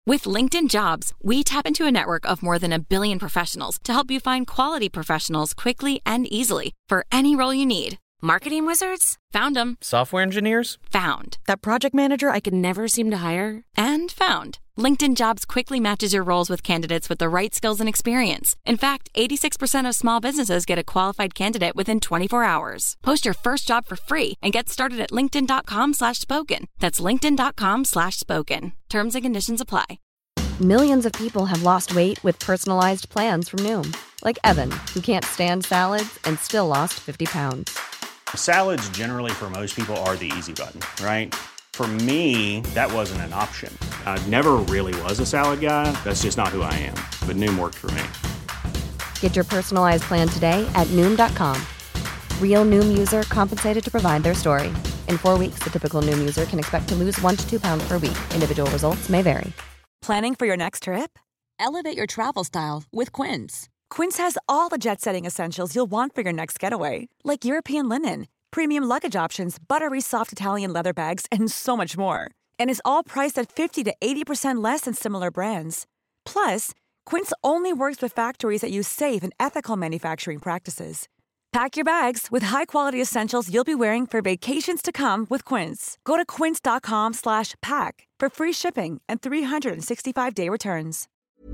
With LinkedIn Jobs, we tap into a network of more than 1 billion professionals to help you find quality professionals quickly and easily for any role you need. Marketing wizards? Found them. Software engineers? Found. That project manager I could never seem to hire? And found. LinkedIn Jobs quickly matches your roles with candidates with the right skills and experience. In fact, 86% of small businesses get a qualified candidate within 24 hours. Post your first job for free and get started at linkedin.com/spoken. That's linkedin.com/spoken. Terms and conditions apply. Millions of people have lost weight with personalized plans from Noom. Like Evan, who can't stand salads and still lost 50 pounds. Salads generally for most people are the easy button, right? For me, that wasn't an option. I never really was a salad guy. That's just not who I am. But Noom worked for me. Get your personalized plan today at Noom.com. Real Noom user compensated to provide their story. In 4 weeks, the typical Noom user can expect to lose 1 to 2 pounds per week. Individual results may vary. Planning for your next trip? Elevate your travel style with Quince. Quince has all the jet-setting essentials you'll want for your next getaway, like European linen, premium luggage options, buttery soft Italian leather bags, and so much more. And is all priced at 50 to 80% less than similar brands. Plus, Quince only works with factories that use safe and ethical manufacturing practices. Pack your bags with high-quality essentials you'll be wearing for vacations to come with Quince. Go to quince.com/pack for free shipping and 365-day returns.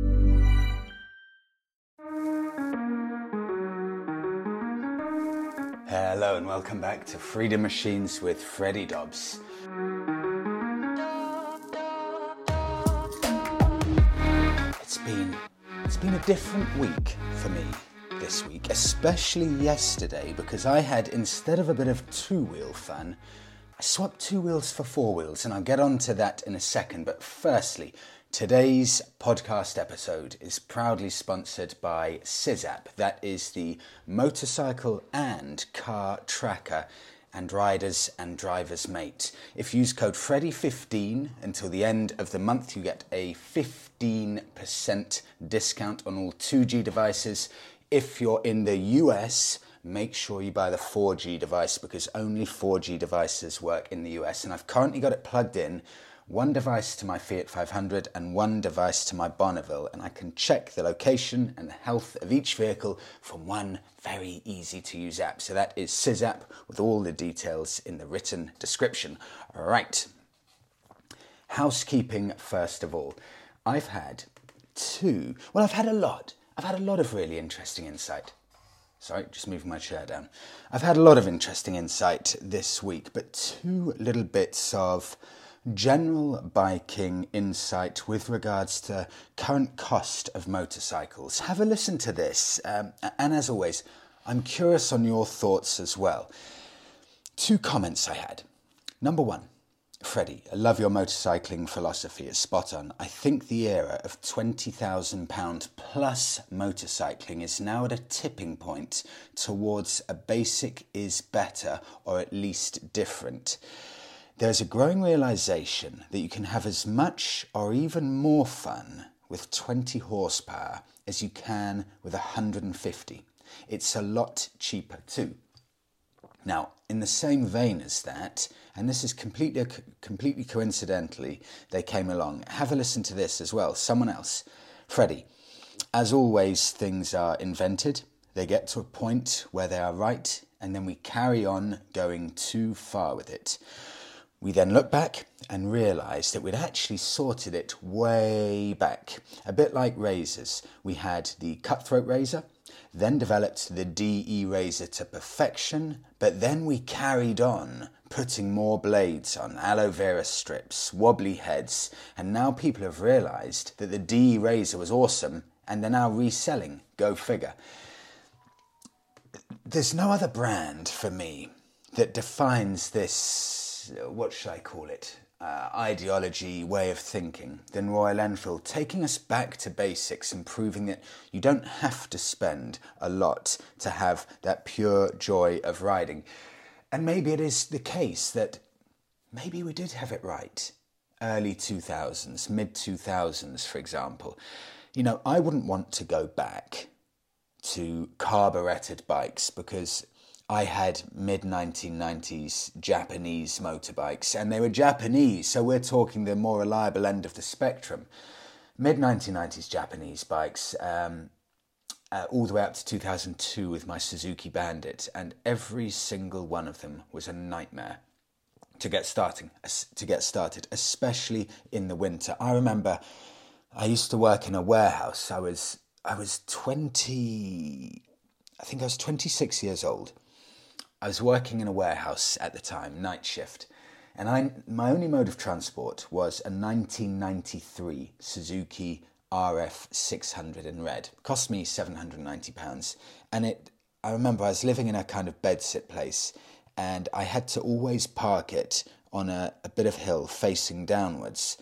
Hello and welcome back to Freedom Machines with Freddie Dobbs. It's been a different week for me this week, especially yesterday, because I had, instead of a bit of two-wheel fun, I swapped 2 wheels for 4 wheels, and I'll get on to that in a second. But firstly, today's podcast episode is proudly sponsored by SysApp. That is the motorcycle and car tracker and riders and drivers mate. If you use code Freddie15 until the end of the month, you get a 15% discount on all 2G devices. If you're in the US, make sure you buy the 4G device, because only 4G devices work in the US. And I've currently got it plugged in, one device to my Fiat 500 and one device to my Bonneville, and I can check the location and the health of each vehicle from one very easy to use app. So that is SysApp, with all the details in the written description. All right. Housekeeping first of all. I've had a lot of really interesting insight. Sorry, just moving my chair down. I've had a lot of interesting insight this week, but 2 little bits of general biking insight with regards to current cost of motorcycles. Have a listen to this, and as always, I'm curious on your thoughts as well. 2 comments I had. Number 1, Freddie, I love your motorcycling philosophy, it's spot on. I think the era of £20,000 plus motorcycling is now at a tipping point towards a basic is better, or at least different. There's a growing realization that you can have as much or even more fun with 20 horsepower as you can with 150. It's a lot cheaper too. Now, in the same vein as that, and this is completely coincidentally, they came along. Have a listen to this as well. Someone else. Freddie, as always, things are invented. They get to a point where they are right, and then we carry on going too far with it. We then look back and realise that we'd actually sorted it way back. A bit like razors. We had the cutthroat razor, then developed the DE razor to perfection, but then we carried on putting more blades on, aloe vera strips, wobbly heads, and now people have realised that the DE razor was awesome and they're now reselling. Go figure. There's no other brand for me that defines this, what should I call it, ideology, way of thinking than Royal Enfield, taking us back to basics and proving that you don't have to spend a lot to have that pure joy of riding. And maybe it is the case that maybe we did have it right. Early 2000s, mid 2000s, for example. You know, I wouldn't want to go back to carburetted bikes because I had mid-1990s Japanese motorbikes, and they were Japanese, so we're talking the more reliable end of the spectrum. mid-1990s Japanese bikes, all the way up to 2002 with my Suzuki Bandit, and every single one of them was a nightmare to get started, especially in the winter. I remember I used to work in a warehouse. I was 26 years old. I was working in a warehouse at the time, night shift, and my only mode of transport was a 1993 Suzuki RF 600 in red. It cost me £790, and I remember I was living in a kind of bedsit place, and I had to always park it on a bit of hill facing downwards.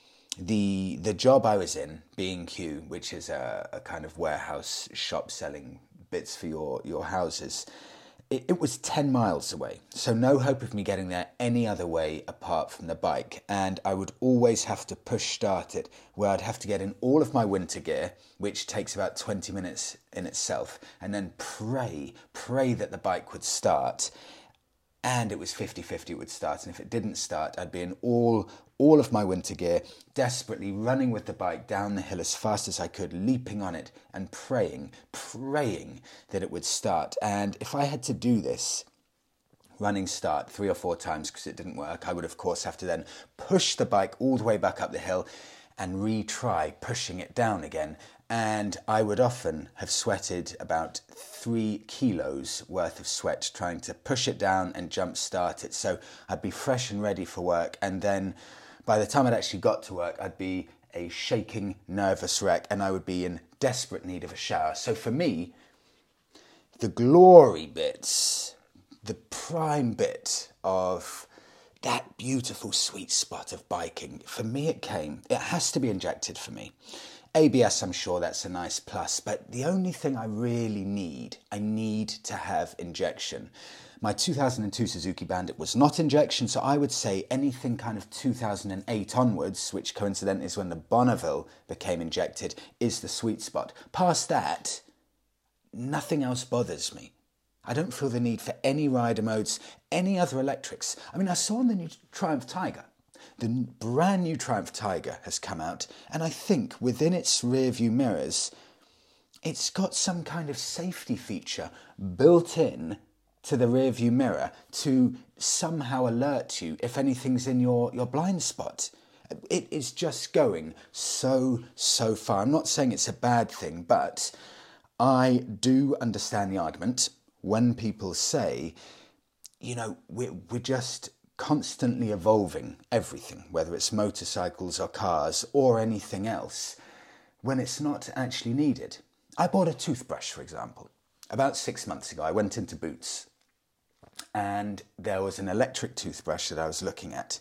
The job I was in, B&Q, which is a kind of warehouse shop selling bits for your houses, it was 10 miles away, so no hope of me getting there any other way apart from the bike, and I would always have to push start it, where I'd have to get in all of my winter gear, which takes about 20 minutes in itself, and then pray that the bike would start. And it was 50-50 it would start, and if it didn't start, I'd be in all of my winter gear, desperately running with the bike down the hill as fast as I could, leaping on it and praying that it would start. And if I had to do this running start 3 or 4 times because it didn't work, I would of course have to then push the bike all the way back up the hill and retry pushing it down again. And I would often have sweated about 3 kilos worth of sweat trying to push it down and jump start it. So I'd be fresh and ready for work, and then by the time I'd actually got to work, I'd be a shaking, nervous wreck, and I would be in desperate need of a shower. So for me, the glory bits, the prime bit of that beautiful sweet spot of biking, for me it has to be injected for me. ABS, I'm sure that's a nice plus, but the only thing I really need to have injection. My 2002 Suzuki Bandit was not injection, so I would say anything kind of 2008 onwards, which coincidentally is when the Bonneville became injected, is the sweet spot. Past that, nothing else bothers me. I don't feel the need for any rider modes, any other electrics. I mean, I saw the new Triumph Tiger. The brand new Triumph Tiger has come out, and I think within its rear view mirrors, it's got some kind of safety feature built in to the rear view mirror to somehow alert you if anything's in your blind spot. It is just going so far. I'm not saying it's a bad thing, but I do understand the argument when people say, you know, we're just constantly evolving everything, whether it's motorcycles or cars or anything else, when it's not actually needed. I bought a toothbrush, for example. About 6 months ago, I went into Boots, and there was an electric toothbrush that I was looking at,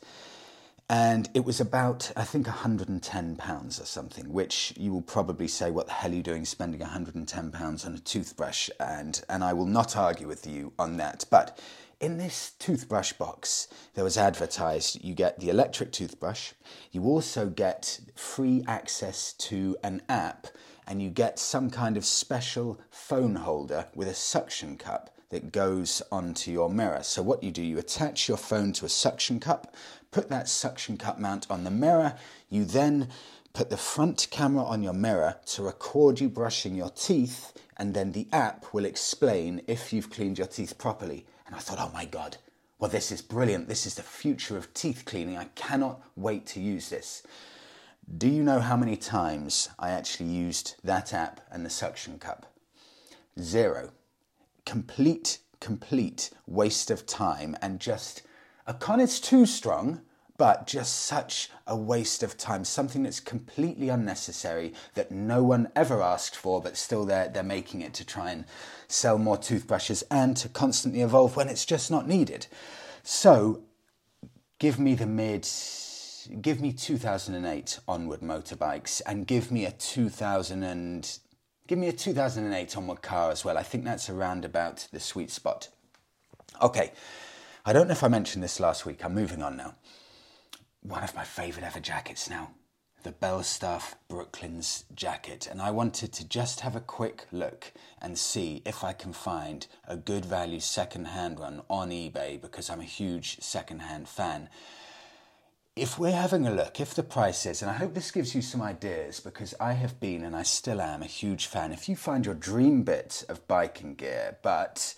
and it was about, I think, £110 or something, which you will probably say, what the hell are you doing spending £110 on a toothbrush? And I will not argue with you on that. But in this toothbrush box, there was advertised, you get the electric toothbrush, you also get free access to an app, and you get some kind of special phone holder with a suction cup that goes onto your mirror. So what you do, you attach your phone to a suction cup, put that suction cup mount on the mirror, you then put the front camera on your mirror to record you brushing your teeth, and then the app will explain if you've cleaned your teeth properly. And I thought, oh my God, well, this is brilliant. This is the future of teeth cleaning. I cannot wait to use this. Do you know how many times I actually used that app and the suction cup? 0. Complete waste of time, and just, a con is too strong, but just such a waste of time. Something that's completely unnecessary, that no one ever asked for, but still they're making it to try and sell more toothbrushes and to constantly evolve when it's just not needed. So give me 2008 onward motorbikes, and give me a 2008 onward car as well. I think that's around about the sweet spot. Okay, I don't know if I mentioned this last week. I'm moving on now. One of my favourite ever jackets now, the Belstaff Brooklands jacket, and I wanted to just have a quick look and see if I can find a good value second-hand one on eBay, because I'm a huge second-hand fan. If we're having a look, if the price is, and I hope this gives you some ideas, because I have been, and I still am, a huge fan. If you find your dream bit of biking gear, but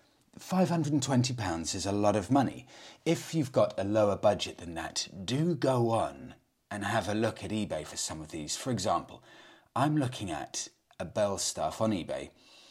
£520 is a lot of money. If you've got a lower budget than that, do go on and have a look at eBay for some of these. For example, I'm looking at a Belstaff on eBay,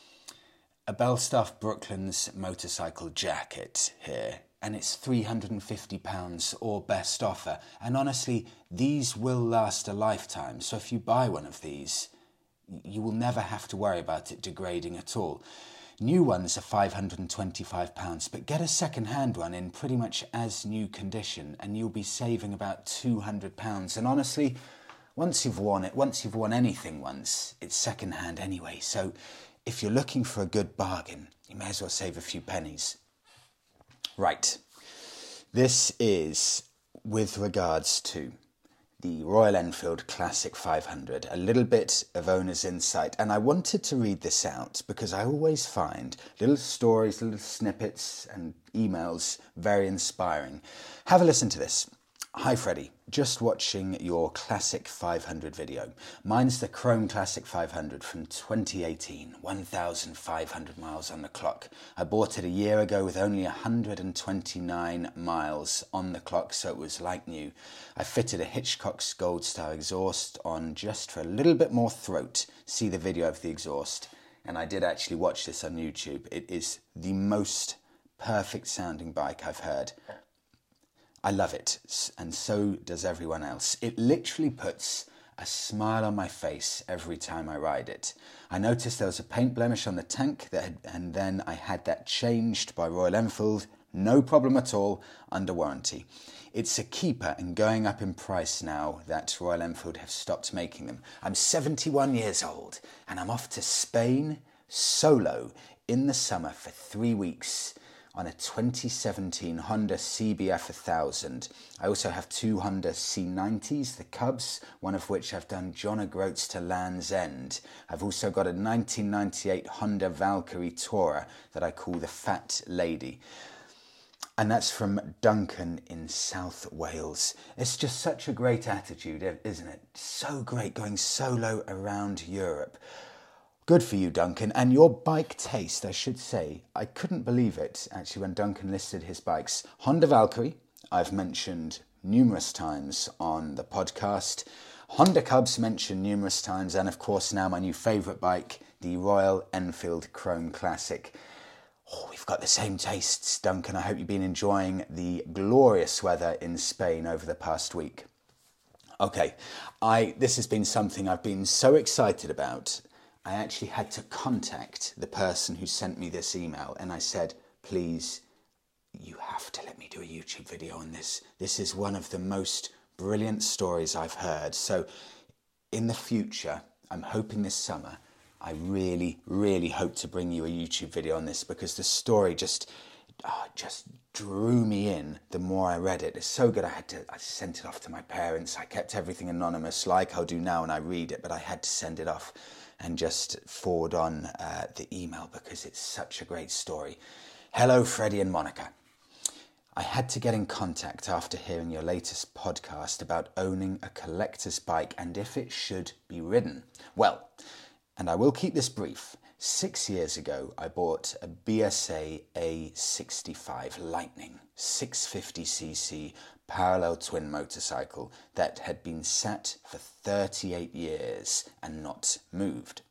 a Belstaff Brooklands motorcycle jacket here, and it's £350 or best offer. And honestly, these will last a lifetime. So if you buy one of these, you will never have to worry about it degrading at all. New ones are £525, but get a second-hand one in pretty much as new condition and you'll be saving about £200. And honestly, once you've worn anything once, it's second-hand anyway. So if you're looking for a good bargain, you may as well save a few pennies. Right, this is with regards to the Royal Enfield Classic 500, a little bit of owner's insight. And I wanted to read this out because I always find little stories, little snippets and emails very inspiring. Have a listen to this. Hi Freddie, just watching your Classic 500 video. Mine's the Chrome Classic 500 from 2018, 1,500 miles on the clock. I bought it a year ago with only 129 miles on the clock, so it was like new. I fitted a Hitchcock's Gold Star exhaust on just for a little bit more throat. See the video of the exhaust. And I did actually watch this on YouTube. It is the most perfect sounding bike I've heard. I love it, and so does everyone else. It literally puts a smile on my face every time I ride it. I noticed there was a paint blemish on the tank, and then I had that changed by Royal Enfield. No problem at all, under warranty. It's a keeper and going up in price now that Royal Enfield have stopped making them. I'm 71 years old, and I'm off to Spain solo in the summer for 3 weeks. On a 2017 Honda CBF 1000. I also have two Honda C90s, the Cubs, one of which I've done John O'Groats to Land's End. I've also got a 1998 Honda Valkyrie Tourer that I call the Fat Lady. And that's from Duncan in South Wales. It's just such a great attitude, isn't it? So great going solo around Europe. Good for you, Duncan. And your bike taste, I should say, I couldn't believe it, actually, when Duncan listed his bikes. Honda Valkyrie, I've mentioned numerous times on the podcast. Honda Cubs mentioned numerous times. And, of course, now my new favourite bike, the Royal Enfield Chrome Classic. Oh, we've got the same tastes, Duncan. I hope you've been enjoying the glorious weather in Spain over the past week. Okay, this has been something I've been so excited about. I actually had to contact the person who sent me this email and I said, please, you have to let me do a YouTube video on this. This is one of the most brilliant stories I've heard. So in the future, I'm hoping this summer, I really, really hope to bring you a YouTube video on this because the story just drew me in the more I read it. It's so good. I sent it off to my parents. I kept everything anonymous like I'll do now when I read it, but I had to send it off and just forward on the email because it's such a great story. Hello, Freddie and Monica. I had to get in contact after hearing your latest podcast about owning a collector's bike and if it should be ridden. Well, and I will keep this brief. 6 years ago, I bought a BSA A65 Lightning 650cc parallel twin motorcycle that had been sat for 38 years and not moved.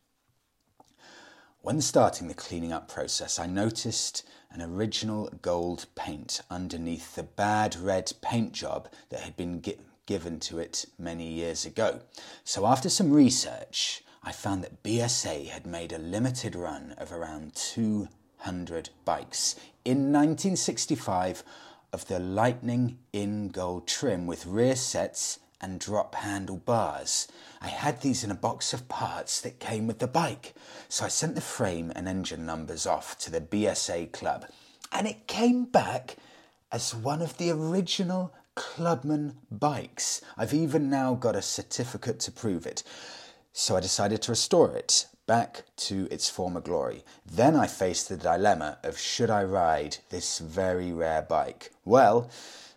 When starting the cleaning up process, I noticed an original gold paint underneath the bad red paint job that had been given to it many years ago. So after some research, I found that BSA had made a limited run of around 200 bikes in 1965 of the Lightning in gold trim with rear sets and drop handle bars. I had these in a box of parts that came with the bike. So I sent the frame and engine numbers off to the BSA club and it came back as one of the original Clubman bikes. I've even now got a certificate to prove it. So I decided to restore it back to its former glory. Then I faced the dilemma of should I ride this very rare bike? Well,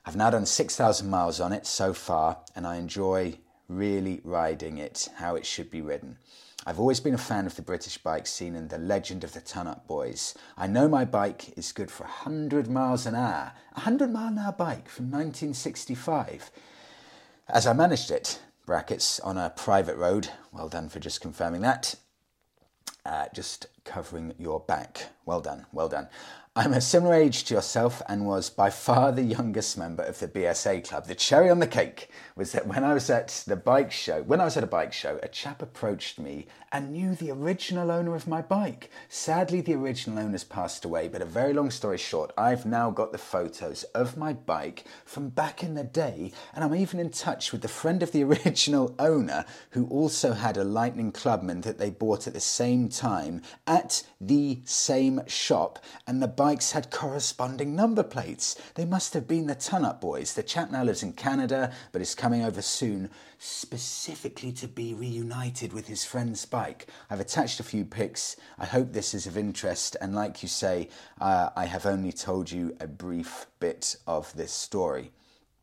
I've now done 6,000 miles on it so far, and I enjoy really riding it how it should be ridden. I've always been a fan of the British bike scene and the legend of the Ton Up Boys. I know my bike is good for 100 miles an hour. A 100-mile-an-hour bike from 1965. As I managed it, brackets, on a private road, well done for just confirming that, just covering your back. Well done, well done. I'm a similar age to yourself and was by far the youngest member of the BSA club. The cherry on the cake was that when I was at a bike show, a chap approached me and knew the original owner of my bike. Sadly, the original owner's passed away, but a very long story short, I've now got the photos of my bike from back in the day, and I'm even in touch with the friend of the original owner who also had a Lightning Clubman that they bought at the same time at the same shop, and the bikes had corresponding number plates. They must have been the Ton Up Boys. The chap now lives in Canada, but is coming over soon, specifically to be reunited with his friend's bike. I've attached a few pics. I hope this is of interest, and like you say, I have only told you a brief bit of this story.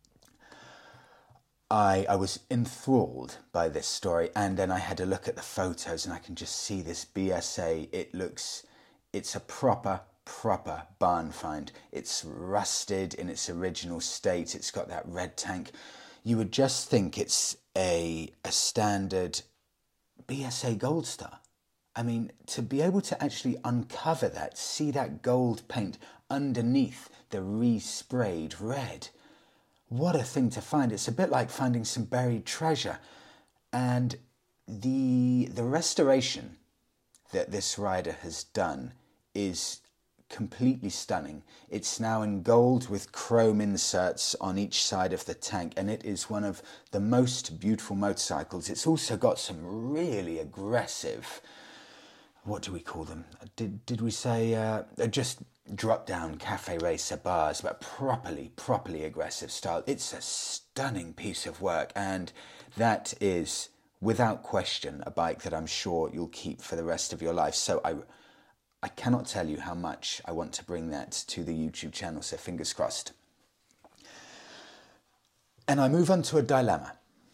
I was enthralled by this story, and then I had a look at the photos, and I can just see this BSA. It's a proper barn find. It's rusted in its original state. It's got that red tank. You would just think it's a standard BSA Gold Star. I mean, to be able to actually uncover that, see that gold paint underneath the resprayed red, what a thing to find. It's a bit like finding some buried treasure. And the restoration that this rider has done is completely stunning. It's now in gold with chrome inserts on each side of the tank, and it is one of the most beautiful motorcycles. It's also got some really aggressive, what do we call them? Did we say just drop down cafe racer bars, but properly aggressive style. It's a stunning piece of work, and that is without question a bike that I'm sure you'll keep for the rest of your life. So I cannot tell you how much I want to bring that to the YouTube channel, so fingers crossed. And I move on to a dilemma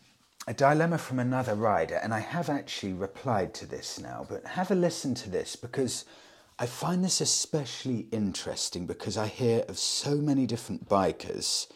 from another rider, and I have actually replied to this now, but have a listen to this, because I find this especially interesting because I hear of so many different bikers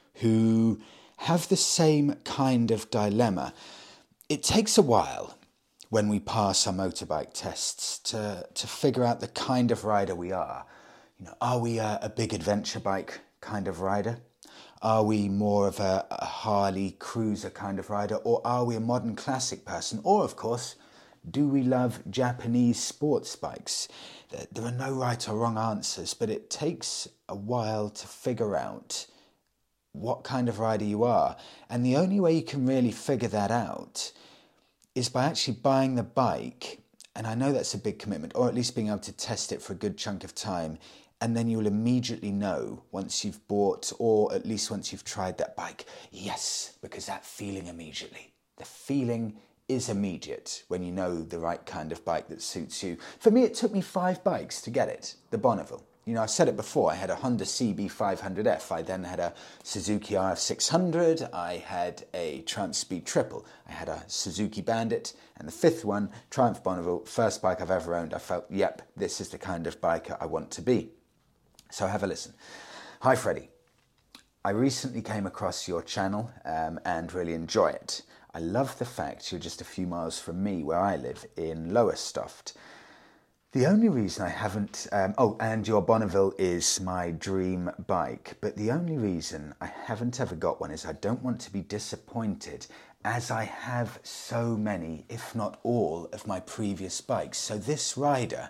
who have the same kind of dilemma. It takes a while when we pass our motorbike tests to figure out the kind of rider we are. You know, are we a big adventure bike kind of rider? Are we more of a Harley cruiser kind of rider? Or are we a modern classic person? Or, of course, do we love Japanese sports bikes? There are no right or wrong answers, but it takes a while to figure out what kind of rider you are. And the only way you can really figure that out is by actually buying the bike, and I know that's a big commitment, or at least being able to test it for a good chunk of time, and then you'll immediately know once you've bought, or at least once you've tried that bike, yes, because that feeling immediately, the feeling is immediate when you know the right kind of bike that suits you. For me, it took me 5 bikes to get it, the Bonneville. You know, I've said it before, I had a Honda CB500F, I then had a Suzuki RF600, I had a Triumph Speed Triple, I had a Suzuki Bandit, and the 5th one, Triumph Bonneville, first bike I've ever owned. I felt, yep, this is the kind of biker I want to be. So have a listen. Hi Freddie, I recently came across your channel and really enjoy it. I love the fact you're just a few miles from me where I live in Lowestoft. The only reason I haven't... and your Bonneville is my dream bike, but the only reason I haven't ever got one is I don't want to be disappointed, as I have so many, if not all, of my previous bikes. So this rider,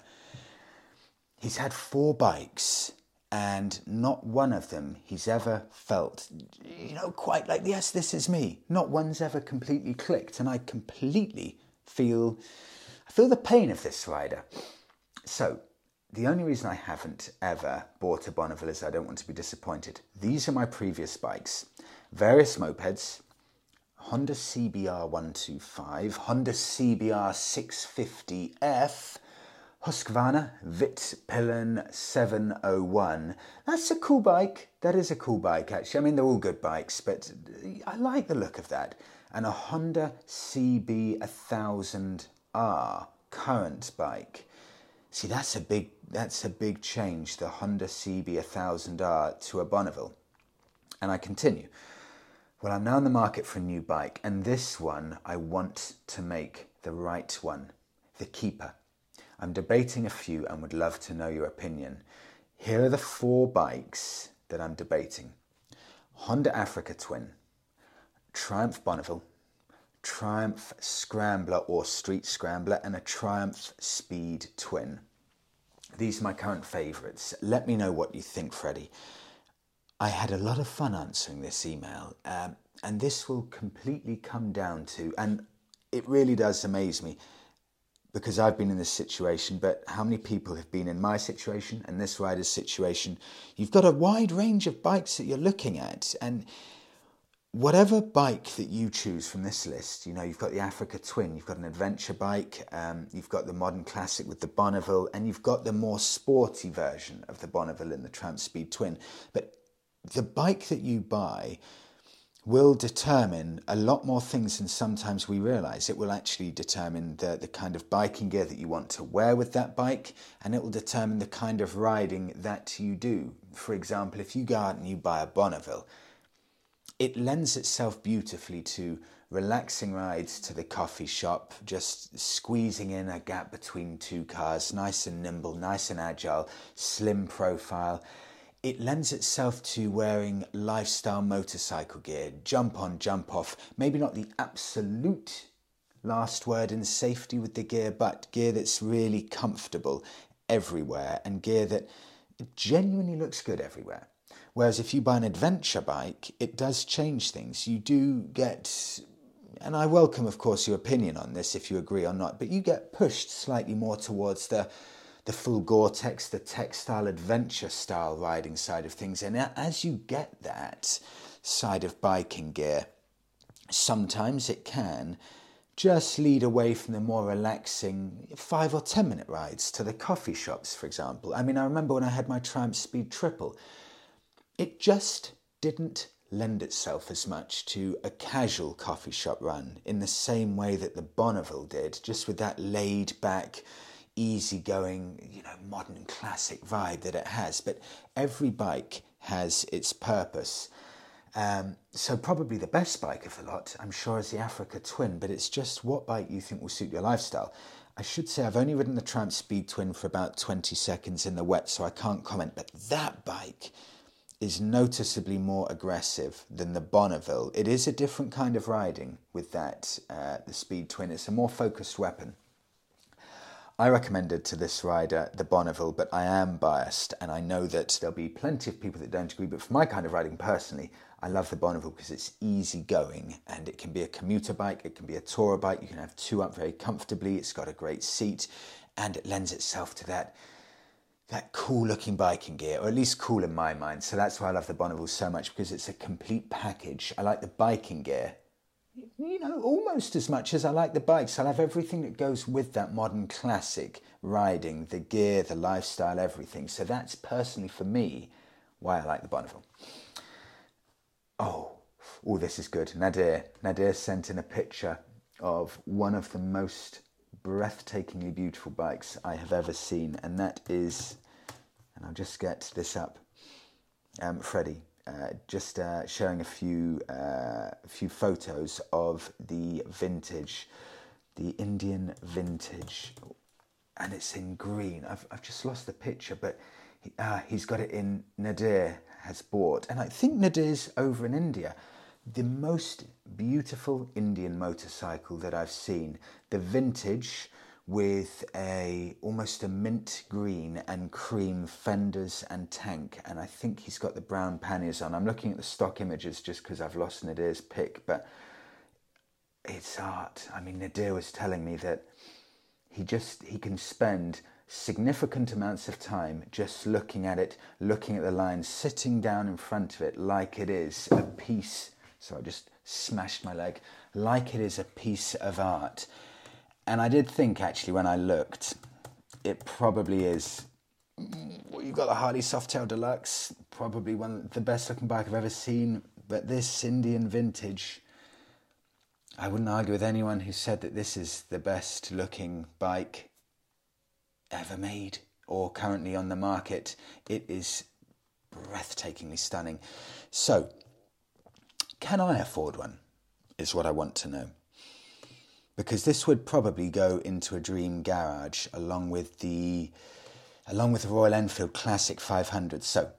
he's had 4 bikes, and not one of them he's ever felt, you know, quite like, yes, this is me. Not one's ever completely clicked, and I completely feel the pain of this rider. So, the only reason I haven't ever bought a Bonneville is I don't want to be disappointed. These are my previous bikes. Various mopeds, Honda CBR 125, Honda CBR 650F, Husqvarna Vitpillen 701. That's a cool bike. That is a cool bike, actually. I mean, they're all good bikes, but I like the look of that. And a Honda CB1000R current bike. See, that's a big change, the Honda CB1000R to a Bonneville. And I continue. Well, I'm now in the market for a new bike, and this one I want to make the right one, the keeper. I'm debating a few and would love to know your opinion. Here are the 4 bikes that I'm debating. Honda Africa Twin, Triumph Bonneville, Triumph Scrambler or Street Scrambler, and a Triumph Speed Twin. These are my current favourites. Let me know what you think, Freddie. I had a lot of fun answering this email, and this will completely come down to, and it really does amaze me, because I've been in this situation, but how many people have been in my situation and this rider's situation? You've got a wide range of bikes that you're looking at, and whatever bike that you choose from this list, you know, you've got the Africa Twin, you've got an adventure bike, you've got the modern classic with the Bonneville, and you've got the more sporty version of the Bonneville in the Triumph Speed Twin. But the bike that you buy will determine a lot more things than sometimes we realise. It will actually determine the kind of biking gear that you want to wear with that bike, and it will determine the kind of riding that you do. For example, if you go out and you buy a Bonneville, it lends itself beautifully to relaxing rides to the coffee shop, just squeezing in a gap between 2 cars, nice and nimble, nice and agile, slim profile. It lends itself to wearing lifestyle motorcycle gear, jump on, jump off, maybe not the absolute last word in safety with the gear, but gear that's really comfortable everywhere and gear that genuinely looks good everywhere. Whereas if you buy an adventure bike, it does change things. You do get, and I welcome, of course, your opinion on this if you agree or not, but you get pushed slightly more towards the full Gore-Tex, the textile adventure style riding side of things. And as you get that side of biking gear, sometimes it can just lead away from the more relaxing 5 or 10 minute rides to the coffee shops, for example. I mean, I remember when I had my Triumph Speed Triple, it just didn't lend itself as much to a casual coffee shop run in the same way that the Bonneville did, just with that laid back, easygoing, you know, modern classic vibe that it has. But every bike has its purpose. So probably the best bike of the lot, I'm sure, is the Africa Twin, but it's just what bike you think will suit your lifestyle. I should say I've only ridden the Triumph Speed Twin for about 20 seconds in the wet, so I can't comment, but that bike is noticeably more aggressive than the Bonneville. It is a different kind of riding with that, the Speed Twin. It's a more focused weapon. I recommended to this rider the Bonneville, but I am biased, and I know that there'll be plenty of people that don't agree, but for my kind of riding personally, I love the Bonneville because it's easy going, and it can be a commuter bike, it can be a tourer bike, you can have 2 up very comfortably, it's got a great seat, and it lends itself to that cool looking biking gear, or at least cool in my mind. So that's why I love the Bonneville so much, because it's a complete package. I like the biking gear, you know, almost as much as I like the bikes. I love everything that goes with that modern classic riding, the gear, the lifestyle, everything. So that's personally for me why I like the Bonneville. Oh, this is good. Nadir sent in a picture of one of the most breathtakingly beautiful bikes I have ever seen, and that is, and I'll just get this up, Freddie, just showing a few photos of the vintage, the Indian vintage, and it's in green. I've just lost the picture, but he's got it in, Nadir has bought, and I think Nadir's over in India. The most beautiful Indian motorcycle that I've seen. The vintage with almost a mint green and cream fenders and tank, and I think he's got the brown panniers on. I'm looking at the stock images just because I've lost Nadir's pic, but it's art. I mean, Nadir was telling me that he can spend significant amounts of time just looking at it, looking at the lines, sitting down in front of it like it is a piece. So I just smashed my leg, like it is a piece of art. And I did think, actually, when I looked, it probably is. You've got the Harley Softail Deluxe, probably one of the best looking bike I've ever seen. But this Indian Vintage, I wouldn't argue with anyone who said that this is the best looking bike ever made or currently on the market. It is breathtakingly stunning. So, can I afford one? Is what I want to know. Because this would probably go into a dream garage along with the Royal Enfield Classic 500. So,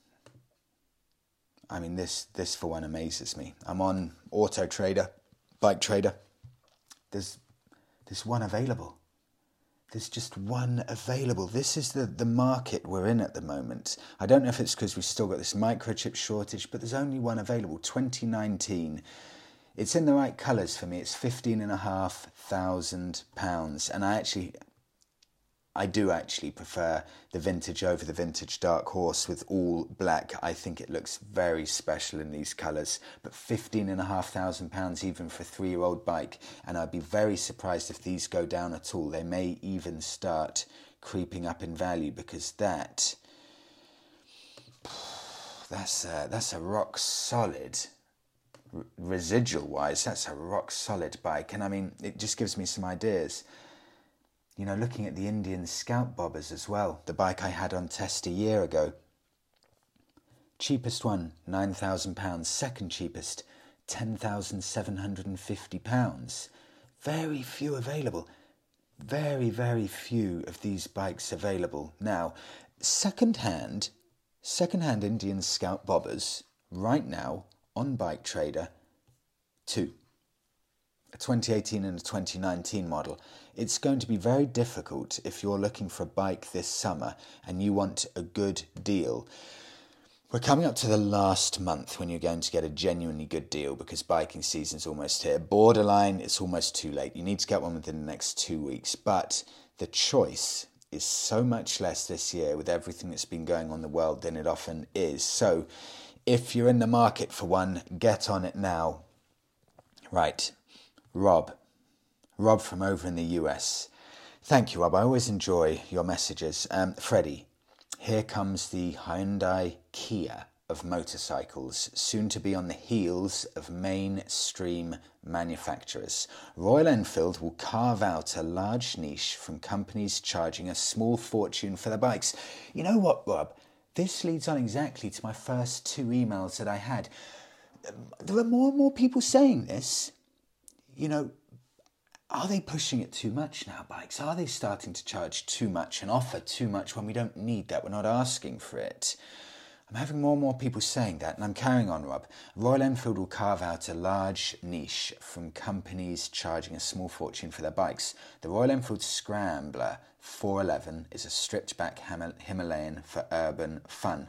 I mean, this for one amazes me. I'm on Auto Trader, Bike Trader. There's one available. There's just one available. This is the market we're in at the moment. I don't know if it's because we've still got this microchip shortage, but there's only one available, 2019. It's in the right colours for me. It's £15,500. And I do actually prefer the Vintage over the Vintage Dark Horse with all black. I think it looks very special in these colours. But £15,500 even for a 3-year-old bike. And I'd be very surprised if these go down at all. They may even start creeping up in value, because that's a rock solid, residual wise, that's a rock solid bike. And I mean, it just gives me some ideas. You know, looking at the Indian Scout Bobbers as well, the bike I had on test a year ago. Cheapest one, £9,000. Second cheapest, £10,750. Very few available. Very, very few of these bikes available. Now, second-hand Indian Scout Bobbers, right now, on Bike Trader, 2. A 2018 and a 2019 model. It's going to be very difficult if you're looking for a bike this summer and you want a good deal. We're coming up to the last month when you're going to get a genuinely good deal, because biking season's almost here. Borderline, it's almost too late. You need to get one within the next 2 weeks. But the choice is so much less this year with everything that's been going on in the world than it often is. So if you're in the market for one, get on it now. Right. Rob from over in the US. Thank you, Rob. I always enjoy your messages. Freddie, here comes the Hyundai Kia of motorcycles, soon to be on the heels of mainstream manufacturers. Royal Enfield will carve out a large niche from companies charging a small fortune for their bikes. You know what, Rob? This leads on exactly to my first 2 emails that I had. There are more and more people saying this. You know, are they pushing it too much now, bikes? Are they starting to charge too much and offer too much when we don't need that? We're not asking for it. I'm having more and more people saying that, and I'm carrying on, Rob. Royal Enfield will carve out a large niche from companies charging a small fortune for their bikes. The Royal Enfield Scrambler 411 is a stripped-back Himalayan for urban fun.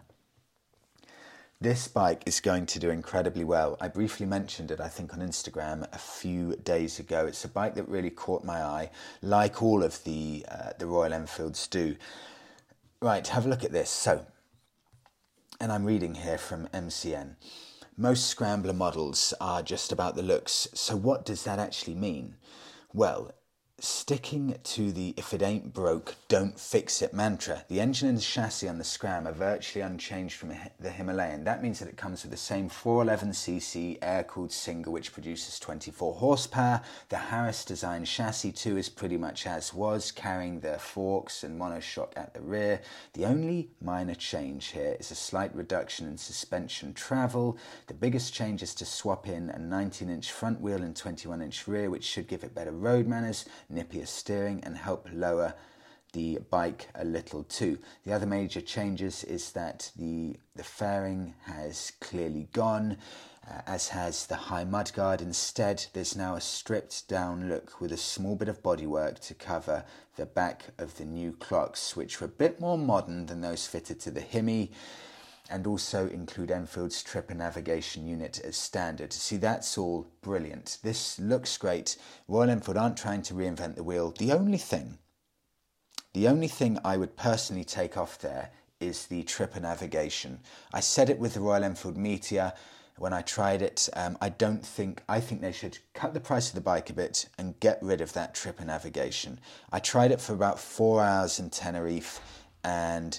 This bike is going to do incredibly well. I briefly mentioned it, I think, on Instagram a few days ago. It's a bike that really caught my eye, like all of the Royal Enfields do. Right, have a look at this. So, and I'm reading here from MCN. Most Scrambler models are just about the looks. So what does that actually mean? Well, sticking to the "if it ain't broke, don't fix it" mantra. The engine and the chassis on the Scram are virtually unchanged from the Himalayan. That means that it comes with the same 411cc air-cooled single, which produces 24 horsepower. The Harris design chassis too is pretty much as was, carrying the forks and monoshock at the rear. The only minor change here is a slight reduction in suspension travel. The biggest change is to swap in a 19-inch front wheel and 21-inch rear, which should give it better road manners, nippier steering, and help lower the bike a little too. The other major changes is that the fairing has clearly gone, as has the high mudguard. Instead, there's now a stripped down look with a small bit of bodywork to cover the back of the new clocks, which were a bit more modern than those fitted to the Himi, and also include Enfield's trip and navigation unit as standard. See, that's all brilliant. This looks great. Royal Enfield aren't trying to reinvent the wheel. The only thing I would personally take off there is the trip and navigation. I said it with the Royal Enfield Meteor. when I tried it. I think they should cut the price of the bike a bit and get rid of that tripper navigation. I tried it for about 4 hours in Tenerife, and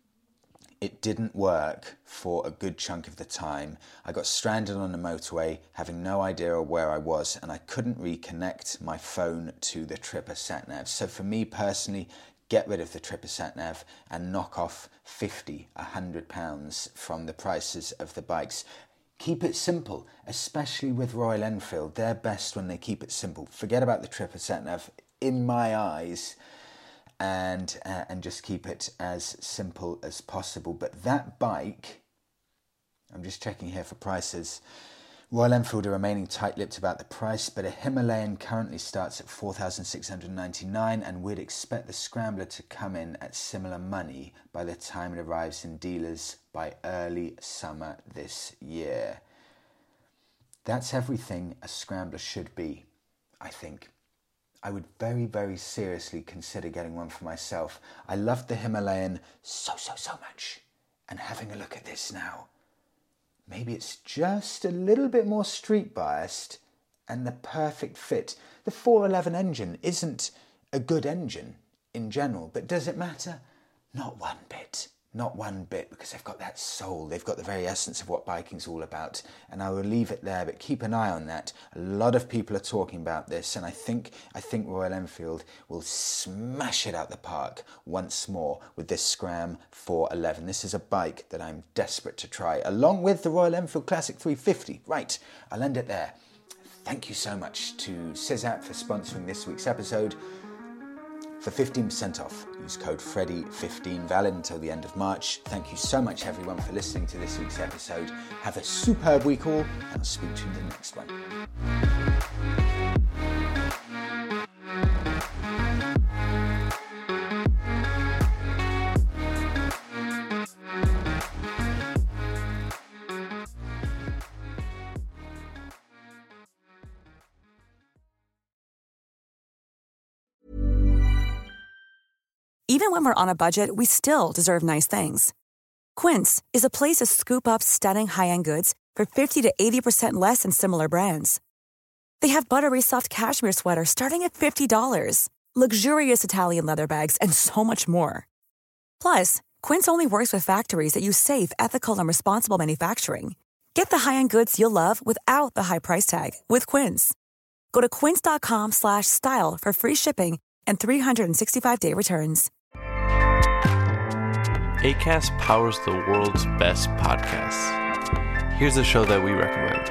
it didn't work for a good chunk of the time. I got stranded on the motorway, having no idea where I was, and I couldn't reconnect my phone to the tripper sat-nav. So for me personally, get rid of the tripper sat-nav and knock off £50, £100 from the prices of the bikes. Keep it simple, especially with Royal Enfield. They're best when they keep it simple. Forget about the tripper sat-nav, in my eyes, and just keep it as simple as possible. But that bike, I'm just checking here for prices. Royal Enfield are remaining tight-lipped about the price, but a Himalayan currently starts at $4,699, and we'd expect the Scrambler to come in at similar money by the time it arrives in dealers by early summer this year. That's everything a Scrambler should be, I think. I would very, very seriously consider getting one for myself. I loved the Himalayan so much, and having a look at this now, maybe it's just a little bit more street biased and the perfect fit. The 411 engine isn't a good engine in general, but does it matter? Not one bit. Not one bit, because they've got that soul. They've got the very essence of what biking's all about. And I will leave it there, but keep an eye on that. A lot of people are talking about this, and I think Royal Enfield will smash it out the park once more with this Scram 411. This is a bike that I'm desperate to try, along with the Royal Enfield Classic 350. Right, I'll end it there. Thank you so much to SysApp for sponsoring this week's episode. For 15% off, use code Freddy15, valid until the end of March. Thank you so much, everyone, for listening to this week's episode. Have a superb week all, and I'll speak to you in the next one. Even when we're on a budget, we still deserve nice things. Quince is a place to scoop up stunning high-end goods for 50 to 80% less than similar brands. They have buttery soft cashmere sweaters starting at $50, luxurious Italian leather bags, and so much more. Plus, Quince only works with factories that use safe, ethical, and responsible manufacturing. Get the high-end goods you'll love without the high price tag with Quince. Go to quince.com/style for free shipping and 365-day returns. Acast powers the world's best podcasts. Here's a show that we recommend.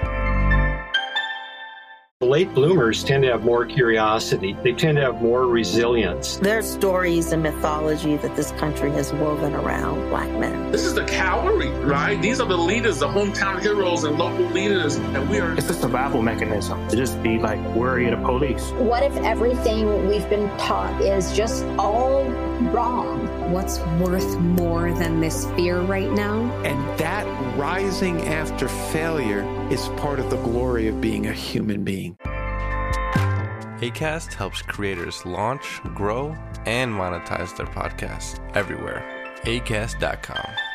Late bloomers tend to have more curiosity. They tend to have more resilience. There's stories and mythology that this country has woven around Black men. This is the cavalry, right? These are the leaders, the hometown heroes and local leaders. And we are... It's a survival mechanism to just be like worry of the police. What if everything we've been taught is just all wrong? What's worth more than this fear right now? And that rising after failure is part of the glory of being a human being. Acast helps creators launch, grow, and monetize their podcasts everywhere. Acast.com.